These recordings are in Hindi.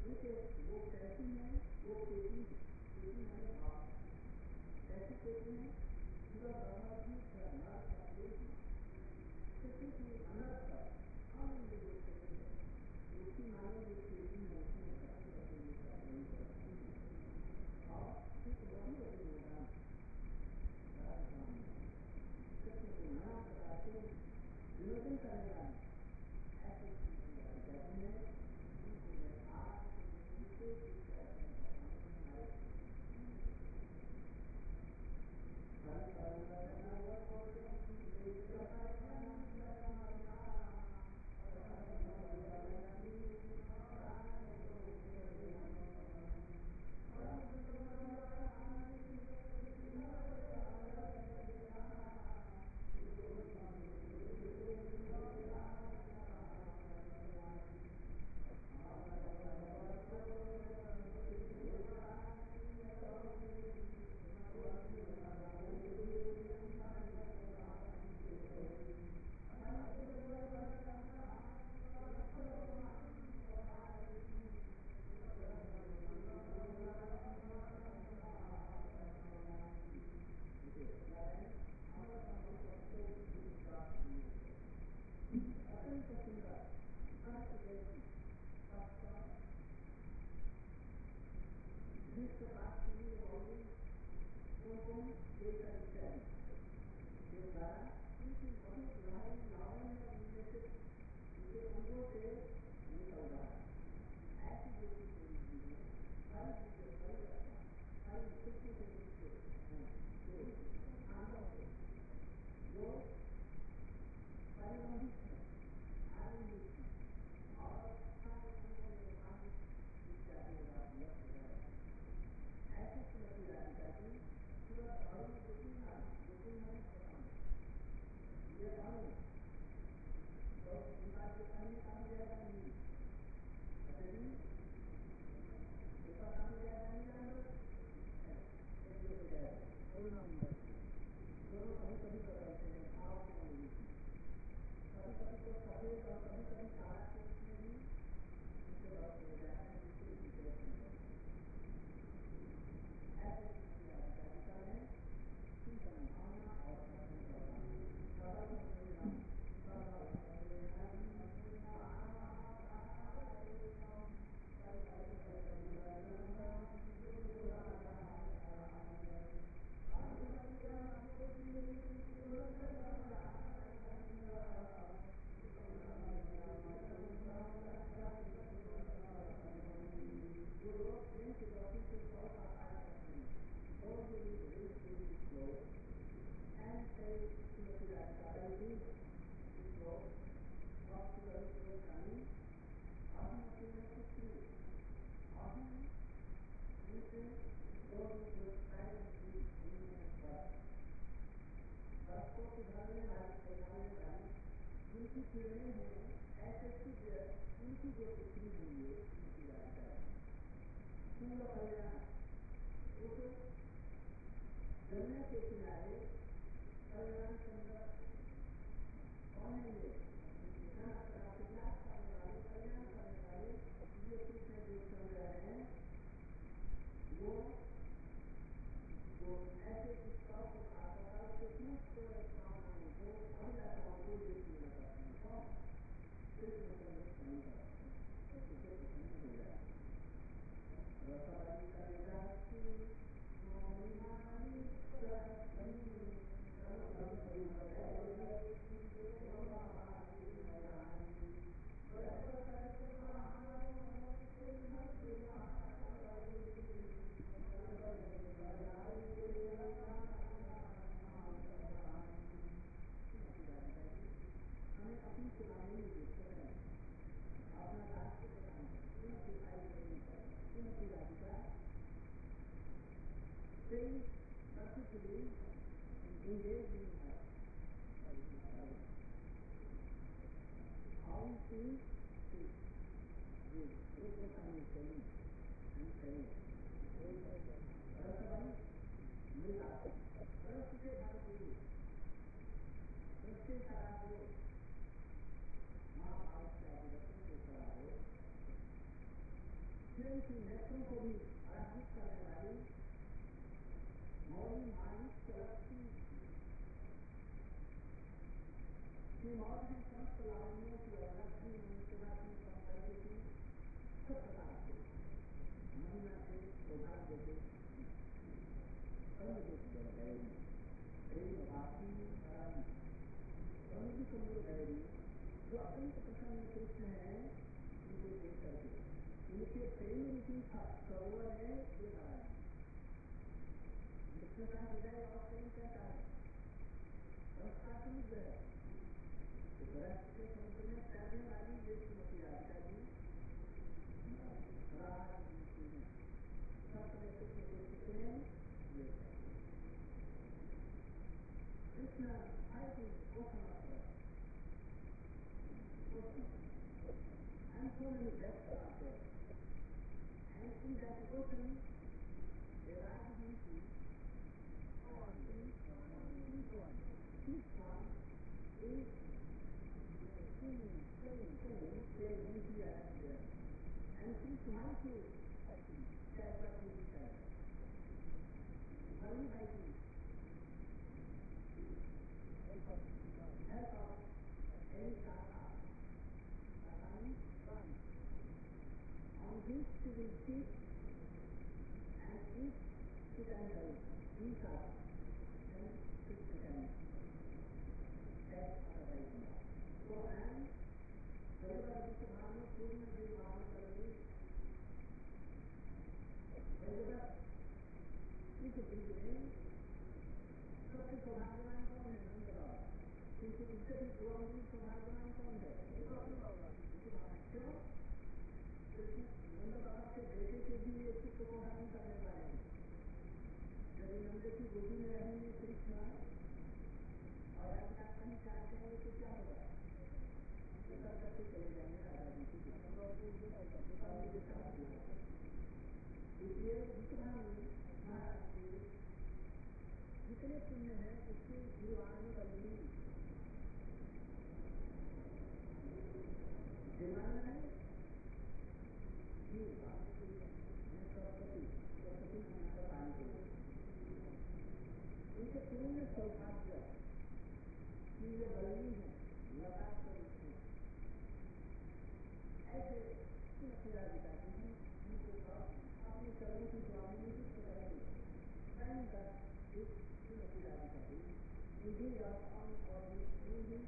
उनके वो कैसी है, वो खेती मैंने भाव कैसी खेती है, पूरा ब्रह्मा जी करना चाहिए किसी की अनर्थ आनंद उसकी माने जो खेती है उसमें और ठीक वही होगा कृष्ण को नाना प्रकार से विनोदन करने वाले ऐसे कहते हैं कृष्ण की नेत्रों को भी आराधित करने वाली मौली मालिक चलती की मौत है समस्त लावण्यों की अवलक्षी मंत्रा की सौंदर्य की सब प्रकार से महिमा से सौभाग्य से अनुरूप गए प्रेम भाती समुद्र सुंदर गए जो अत्यंत प्रसन्न कृष्ण है उनको देख करके उनके प्रेम रूपी सरोवर है ये नारायण कृष्ण का हृदय और प्रेम कैसा है रस का समुद्र है रस के समुद्र में तैरने वाली ये श्रीमती राधिका जी सप्तमे कृष्ण के कितने ये कृष्ण हर चीज वो समझ and so many depths are there. And in that ocean, there are beauty. Each one is singing, playing beauty as there. And each mighty says what he says. Only by him. Help us any Sata. On which to be sit and eat sit and go. These are then sit again. That's otherwise. So and whenever this Bhanu Purna Dev Bhanu Karani, whenever इस बीच में सबसे सौभाग्यवान कौन है नंदलाल क्योंकि इससे भी दुआओं सौभाग्यवान कौन है क्यों नंद बाबा के बेटे के भी ये चित्त को हरण करने वाले हैं यदि नंद की गोदी में रहेंगे कृष्ण और राधिका कहीं चाह जाएंगे तो क्या होगा कर करके चले जाएंगे राधा जी की इसलिए जितना महाराज के जितने पुण्य है उसके निर्वाण करनी दिमाग है सरस्वती का पानी के उनके पूर्ण सौभाग्य की ये बलनी है लता स्वरूप है ऐसे श्रीमती राधिका जी हैं उनको अपने चरणों की स्वामी नियुक्त करेंगे स्वयं कर एक श्रीमती राधिका जी मुझे और मुझे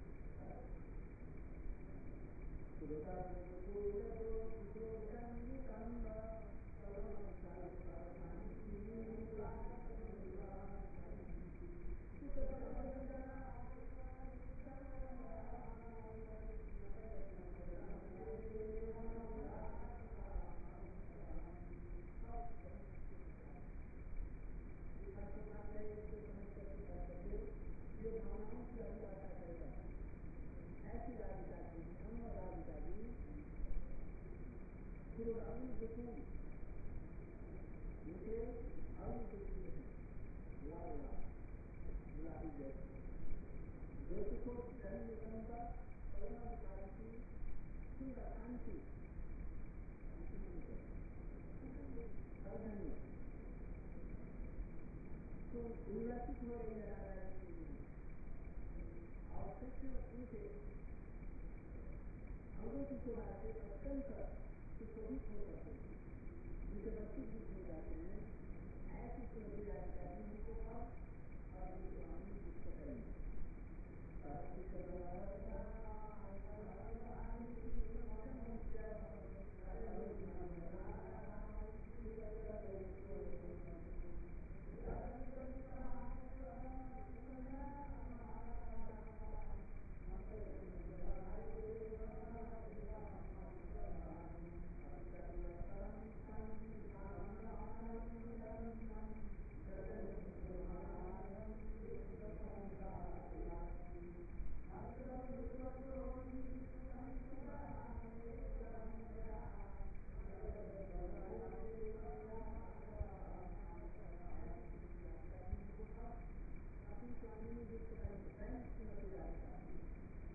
ऐसी राधिका जी हम राधिका जी गुरु अरुण दुखू उनके अरुण दुखू हैं लाल गुलाबी जैसे ज्योति को धन निकंबा करुणा विचार की सुंदर शांति सावधानी तो उल्लासित हो रही है नारायण के लिए और कृष्ण उनके अंगों की शोभा से अत्यंत सुशोभित हो जाते हैं उनके बच्चे भी हो जाते हैं ऐसी श्रीमती राधिका जी उनको और उनके स्वामी युक्त करेंगे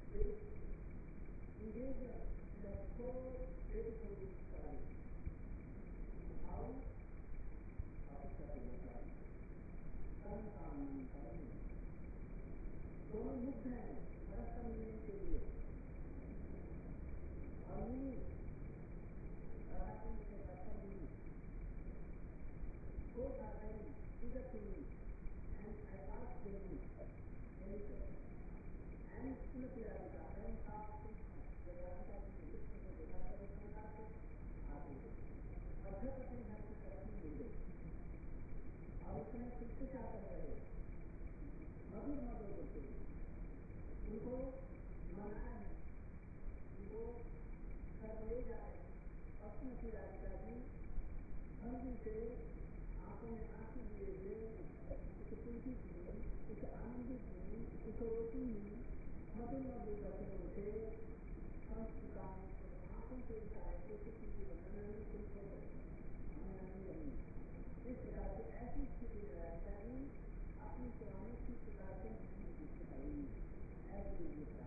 engage in the whole beautiful story. भाव कर्म कामना करेंगे। दोनों मुक्त हैं परस्पर मिलने के लिए और मिली राधाकुंड के दर्शन मिली both are very eager to meet and I asked them to meet and Srimati Radhika and asked जब राधिका जी ने विष्णु को देखा तो वो संसार से आते थे और फिर अपने घर की तरफ मिल गए और उसने किससे क्या कर रहे मधुर मधुर बोलते उनको मनाया है उनको घर ले जाए और श्रीमती राधिका जी भंगी से आंखों में आंसू दिए हुए उसे पुलकित हुई उसे आनंदित हुई उसे रोती हुई मधुर मधुर वचन उठे संस्कृताओं आंखों से उठाए तो किसी की बनाने में कुछ हो हमें नहीं इस प्रकार से ऐसी स्थिति में राधिका जी अपनी सेवा में किस प्रकार से दिखाई ऐसी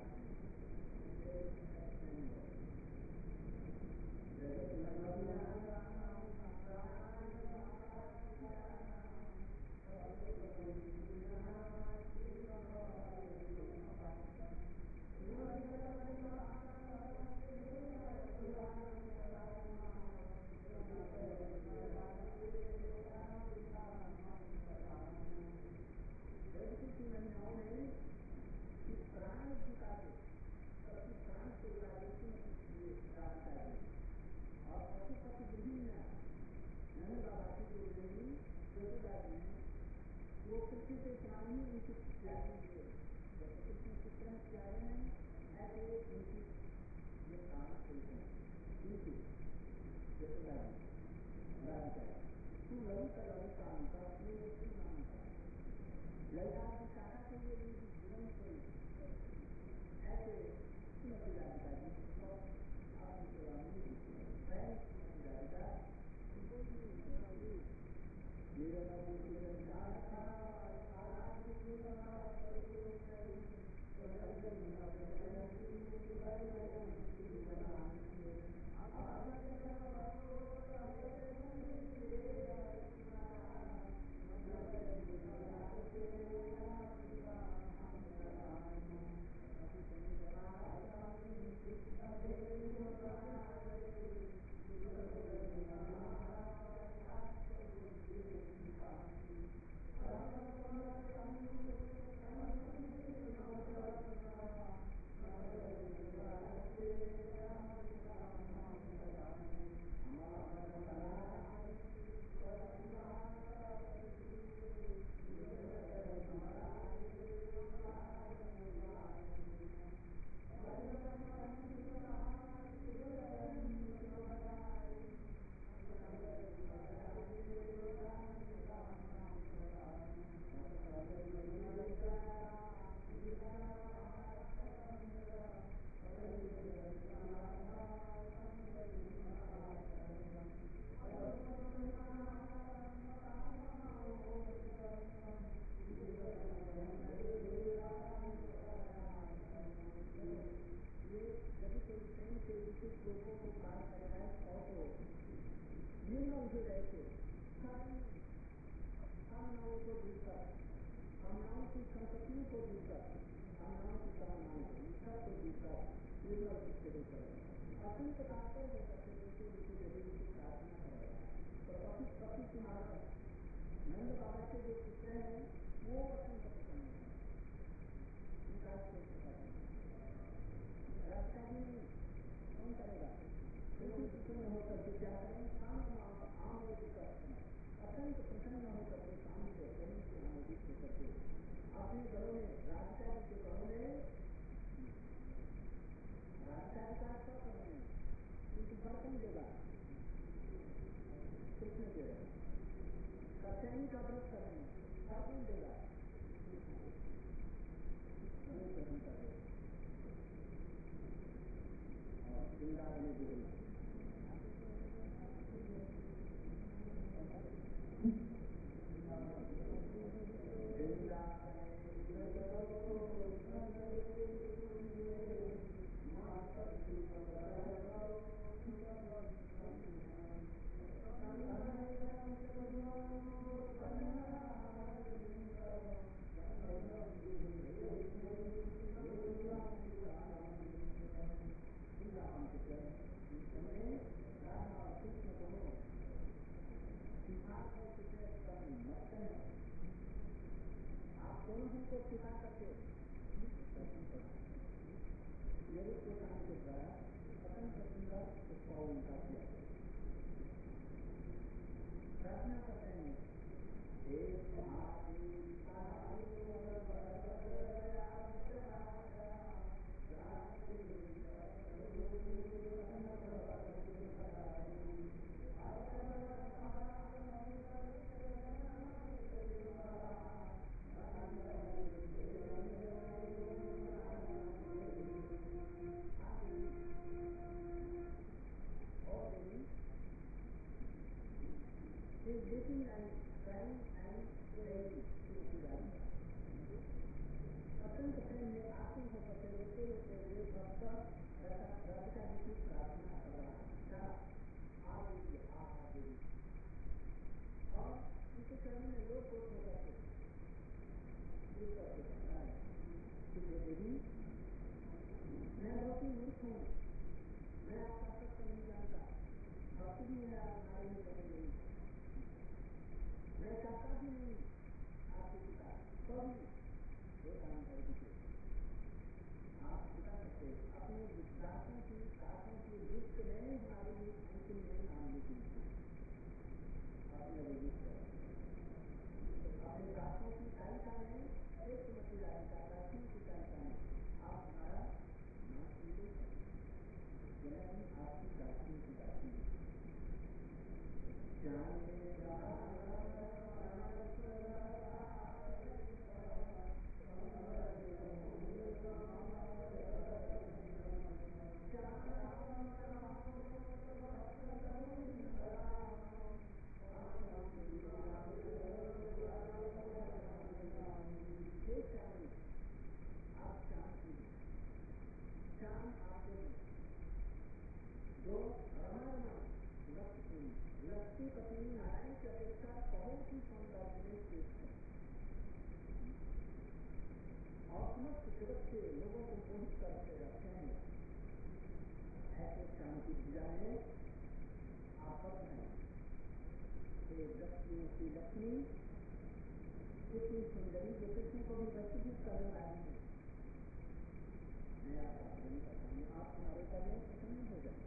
वो कृष्ण के प्राणी उनकी प्यारी हुए जैसे कृष्ण चित्र में प्यारे हैं ऐसे उनकी ये प्राण चलते हैं उनकी जैसे राधिका तू ललिता ललिता का मेरे श्री नाम का ललिता जी चाहता थे ये उनकी जीवन से ऐसे श्रीमती राधिका जी आपकी सेवा में स्वयं श्रीमती राधिका मेरा नंद बाबा के जो चित्र है वो अत्यंत पसंद है उनका राधिका जी नहीं कौन करेगा बिल्कुल प्रसन्न होकर के क्या करें अत्यंत प्रसन्न होकर के सामने से प्रेम से आमोदित होकर के अपने घरों में राधिका जी के घरों में राधिका जी का क्या करें उनकी बर्तन देगा कृष्ण देगा सत्यानी का व्रत करेंगे बर्तन देगा और वृंदावन में बोल को सिखा करके मेरे प्रधान के द्वारा स्वतंत्र सुंदर उसका उनका किया प्रार्थना करते हैं अत्यंत प्रेम में आसन होकर रोते रोते वे भक्त राधिका जी की प्रार्थना कर रहा था और उनके चरण में लोग कोट होकर के देवी मैं बहुत ही मूर्ख हूँ, मैं आपका सत्य नहीं जानता, भक्ति भी है हमारे में बदल गई, मैं चाहता भी नहीं आपके पिता कभी ये काम कर दीजिए। आप पिता कहते अपने विश्वासों की लिस्ट में हमारे लिए अंतिम में नाम लिख लीजिए, अपने रजिस्टर अपने दासों की तालिका में श्रेष्ठमती राधिका दासियों की तालिका में आप हमारा नाम लीजिए। आपकी दासियों की दासी लक्ष्मी पत्नी नारायण की अपेक्षा बहुत ही सौंदर्य में श्रेष्ठ है और समस्त जगत के लोगों को मोहित करके रखते हैं। ऐसे श्याम की पूजा में आपस हैं लक्ष्मी की लक्ष्मी इतनी सुंदरी जो कृष्ण को भी वशीभूत करने वाली है। मैं आपका प्रेम करता हूँ, आप हमारे करने प्रसन्न हो जाए।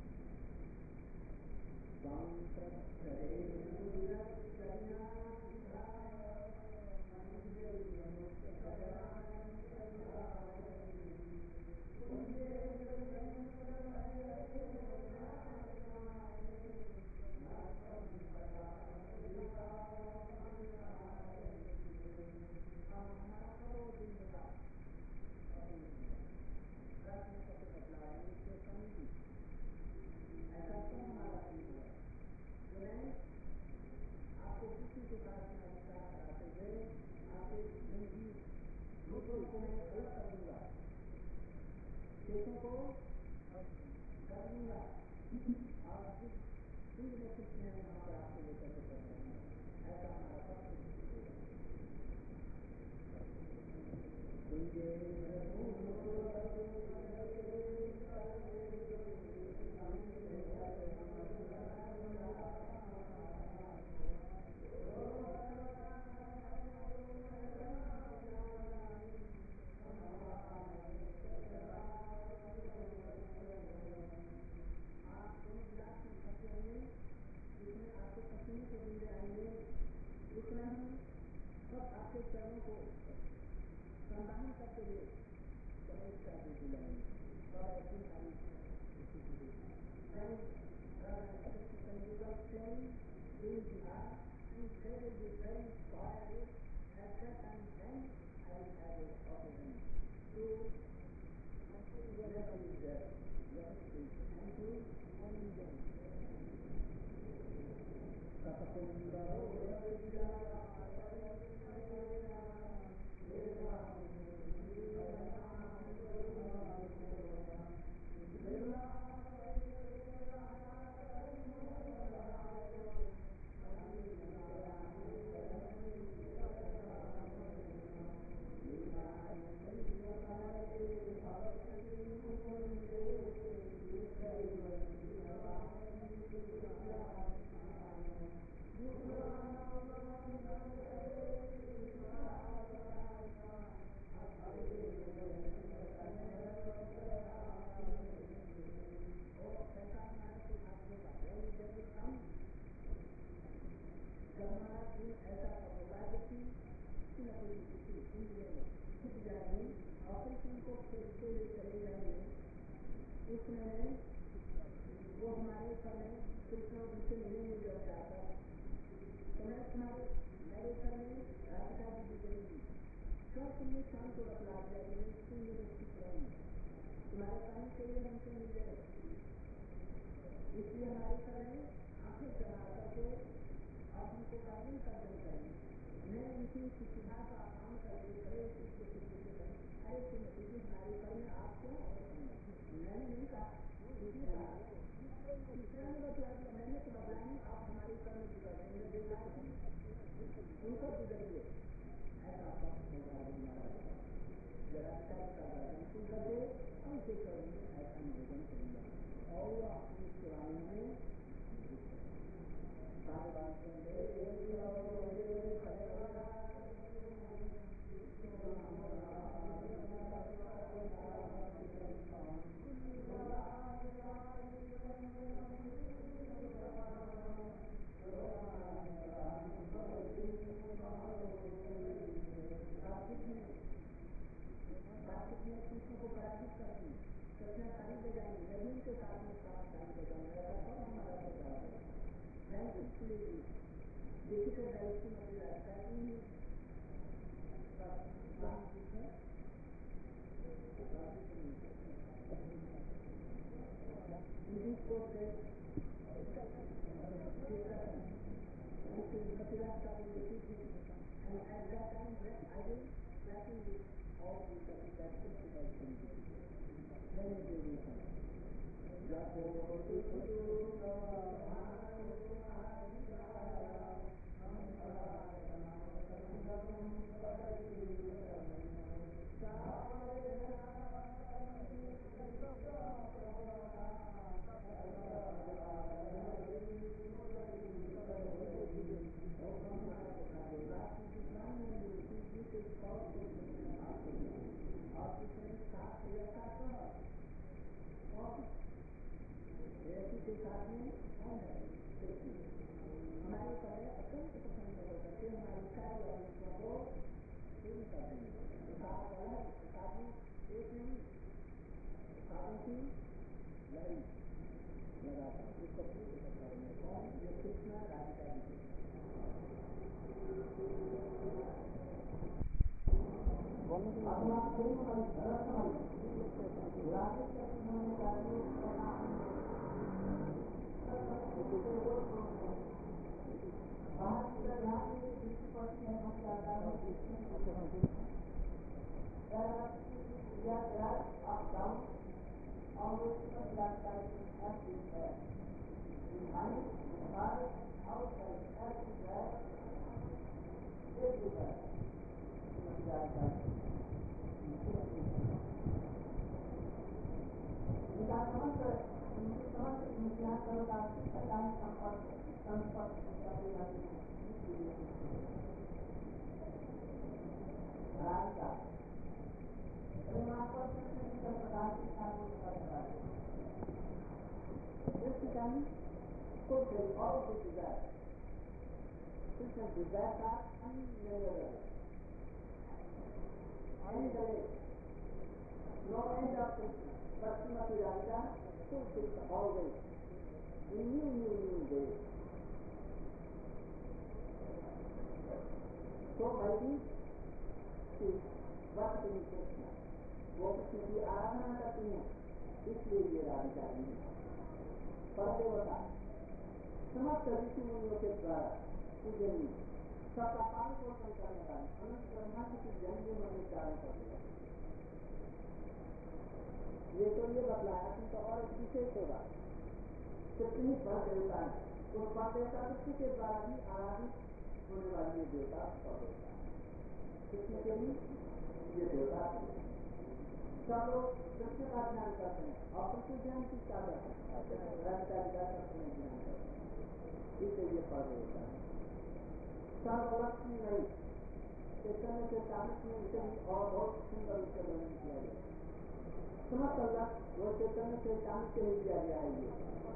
कृष्ण का ध्यान करते हैं और कृष्ण ध्यान किसका करते हैं? राधिका जी का कृष्ण ध्यान करते हैं। इसे ये पर्व होता है। सर्वलक्ष्मी नहीं चैतन्य के चाणक्य में इसे और बहुत सुंदर उसका वर्णन किया गया। समस्त लक्ष्य वो चैतन्य के चाणक्य ही दिया गया है। ये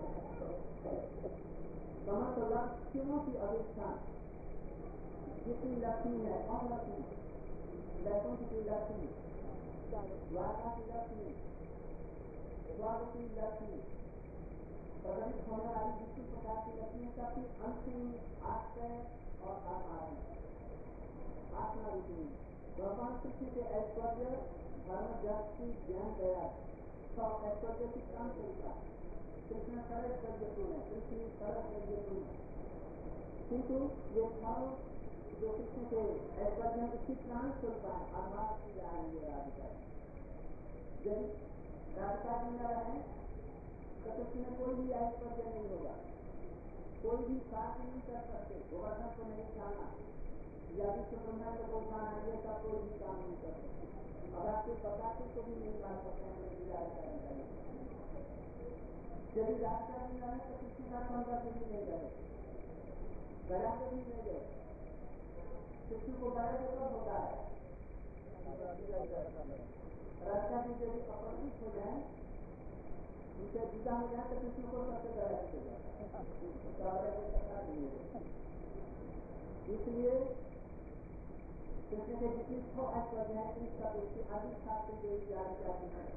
समस्त लक्ष्यों की अधिष्ठान जितनी लक्ष्मी है, कौन लक्ष्मी? वैकुंठ की लक्ष्मी, द्वारका की लक्ष्मी, स्वर्ग की लक्ष्मी, प्रकटित होने वाली जितनी प्रकार की लक्ष्मी सबकी अंतिम आश्रय और आधार है। आत्मा रूपी भगवान कृष्ण के ऐश्वर्य धर्म जगती ज्ञान दया सब ऐश्वर्य की काम करता है। कृष्ण सर्वैश्वर्यपूर्ण है, कृष्ण सर्वैश्वर्यपूर्ण है, किंतु ये फल जो कृष्ण के ऐश्वर्य उसकी प्राण स्वरूप है। आभास की जा रही है राधिका। यदि राधिका जी न रहे तो कृष्ण में कोई भी ऐश्वर्य नहीं होगा, कोई भी कार्य नहीं कर सकते, गोवर्धन को नहीं खाना या विश्व ब्रह्मांड को खाना, ये सब कोई भी काम नहीं कर सकते। अब आपके बताते तो भी नहीं मान सकते हैं। यदि राधिका जी न रहे तो कृष्ण का सौंदर्य भी नहीं रहे, गया भी नहीं गए। कृष्ण को गया कब होता है? राधिका जी यदि अपरिचित हो जाए, उनसे जुदा हो जाए तो कृष्ण को सबसे गया हो जाता है। इसलिए कृष्ण के जितनी छो ऐश्वर्य है इन सब उसकी अधिक शास्त्र देवी राधिका जी है।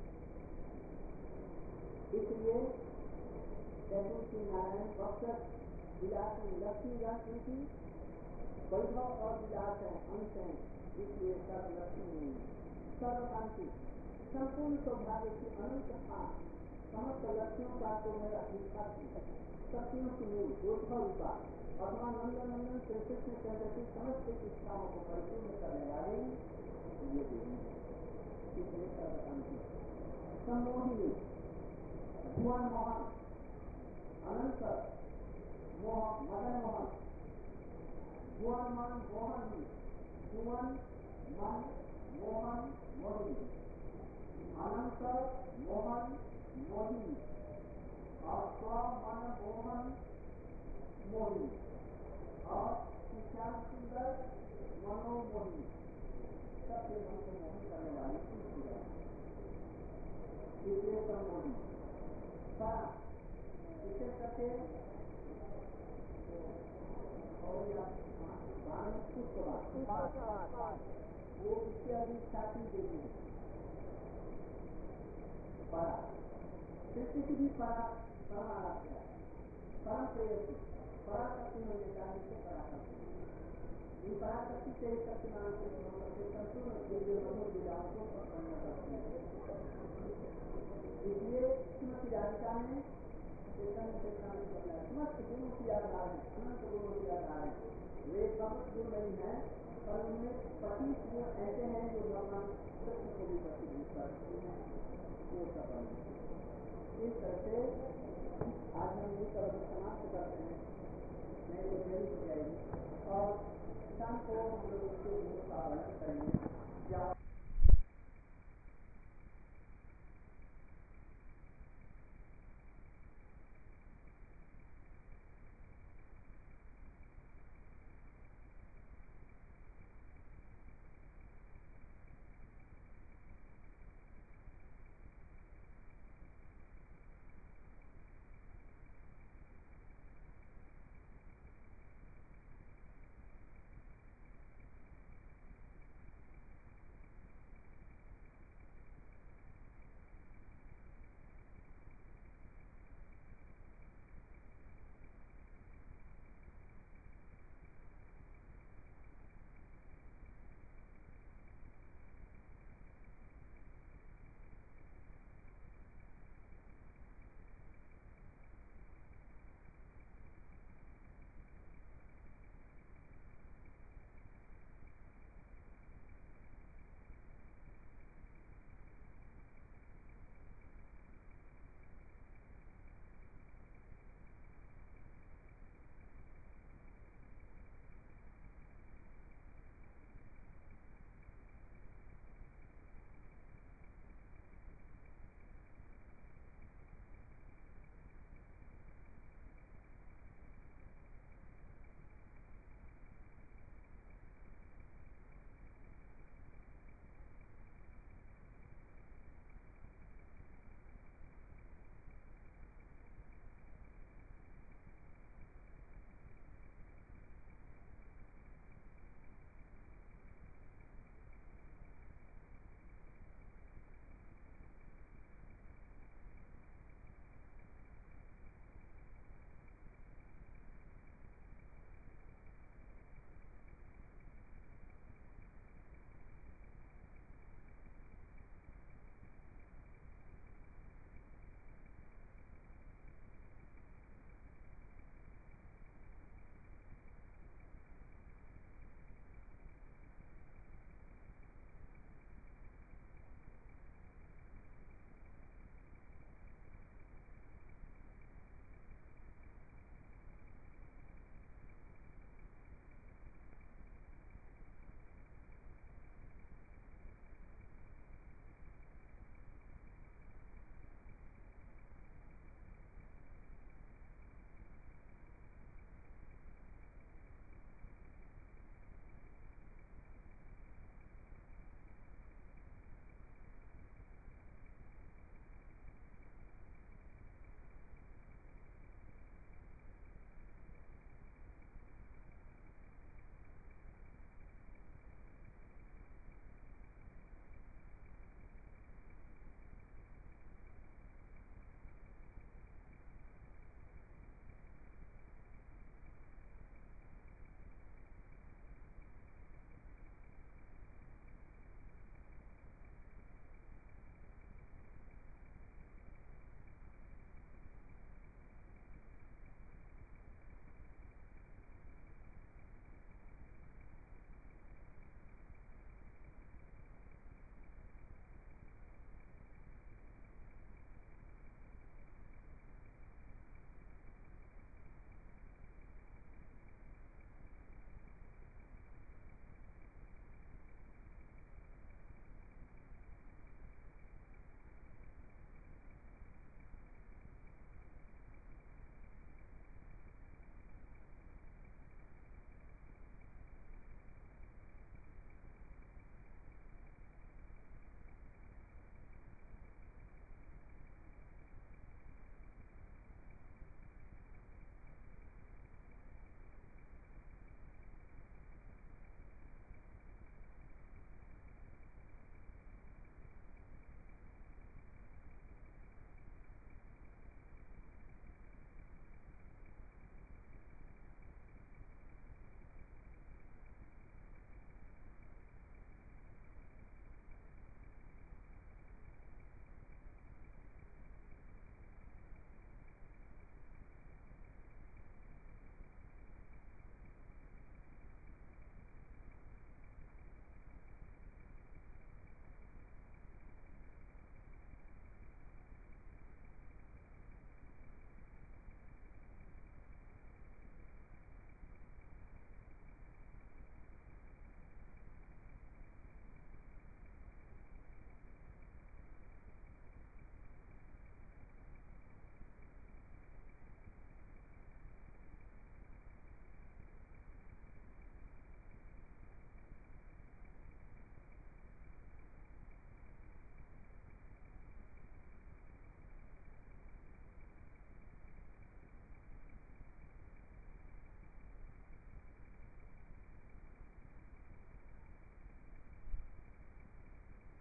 इसलिए वैकुंठ श्री नारायण भक्त विलासी लक्ष्मी रंग उनकी वैभव और विलास है, अंश है। इसलिए सर्व लक्ष्मी सर्व शांति संपूर्ण सौभाग्य की अनंत स्थान समस्त लक्ष्यों का तो मेरा विख्यात शक्तियों की मूल वैभव रूपा भगवान नंदन नंदन श्री कृष्ण चंद्र की समस्त इच्छाओं को परिपूर्ण करने वाले ये देवी। इसलिए सर्व शांति सम्मोहिनी भुवन मोहन अनंत मदन मोहन भुवन मन मोहन भुवन मन मोहन मोहिनी अनंत मोहन मोहिनी और स्व मन मोहन मोहिनी और श्याम सुंदर मनोमोहिनी सबसे मन को मोहन करने वाली इसलिए सम्मोहिनी विशेष करके वो इसके अधिष्ठात्री देवी है। परा सृष्टि की भी परमाराध्या परम प्रेयसी पराशक्ति में लेता है। इससे पराशक्ति इन पराशक्ति से शक्तिमान से संपूर्ण दिव्य मधुर विधाओं को संपन्न करती है। इसलिए श्रीमती राधिका ने समस्त गुणों की आधार है, अनंत गुणों की आधार है। वे बहुत गुण नहीं है पर उनमें 25 गुण ऐसे हैं जो भगवान कृष्ण को भी प्रतिनिधित्व करते हैं। वो सफल इस तरह से आज हम ये तरह समाप्त करते हैं। नहीं तो देरी हो जाएगी और शाम को हम लोग उसके गुणों का वर्णन करेंगे।